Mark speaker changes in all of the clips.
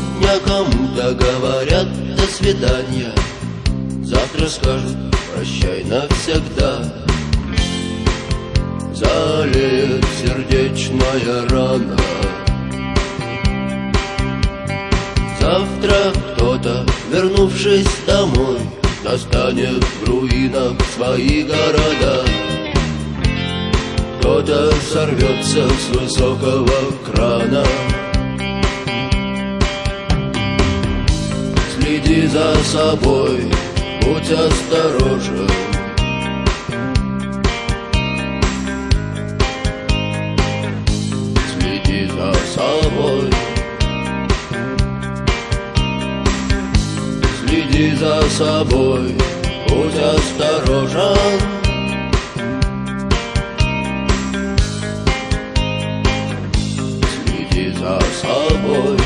Speaker 1: Сегодня кому-то говорят до свидания, завтра скажут прощай навсегда. Залеет сердечная рана. Завтра кто-то, вернувшись домой, достанет в руинах свои города. Кто-то сорвется с высокого крана. Следи за собой, будь осторожен. Следи за собой. Следи за собой, будь осторожен. Следи за собой.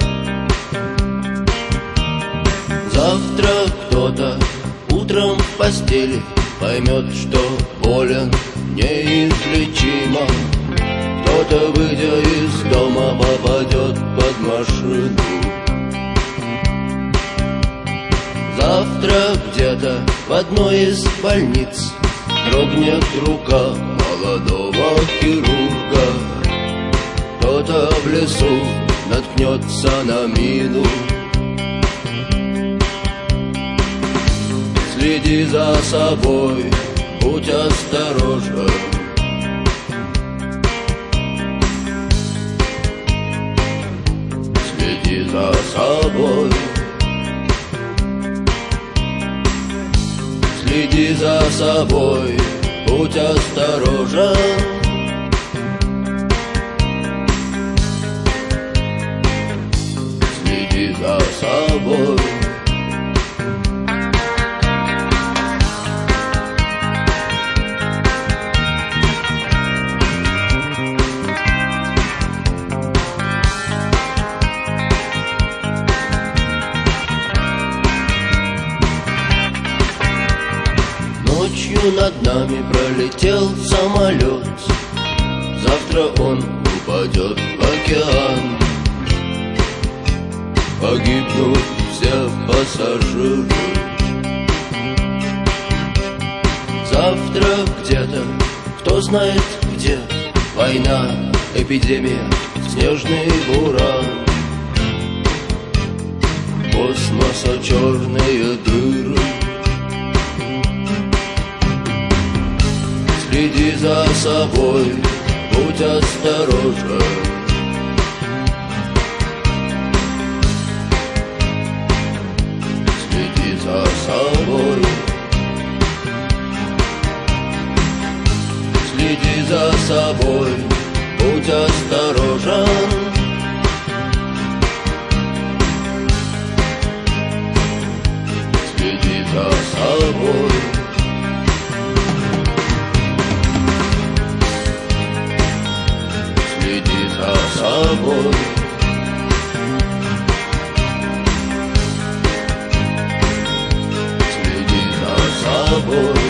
Speaker 1: Завтра кто-то утром в постели поймет, что болен неизлечимо. Кто-то, выйдя из дома, попадет под машину. Завтра где-то в одной из больниц дрогнет рука молодого хирурга. Кто-то в лесу наткнется на мину. Следи за собой, будь осторожен. Следи за собой. Следи за собой, будь осторожен. Следи за собой. Ночью над нами пролетел самолет. Завтра он упадет в океан. Погибнут все пассажиры. Завтра где-то, кто знает где, война, эпидемия, снежный буран. Космоса черные дыры. Следи за собой, будь осторожен. Следи за собой. Следи за собой, будь осторожен. Следи за собой. Следи за собой. Следи за собой.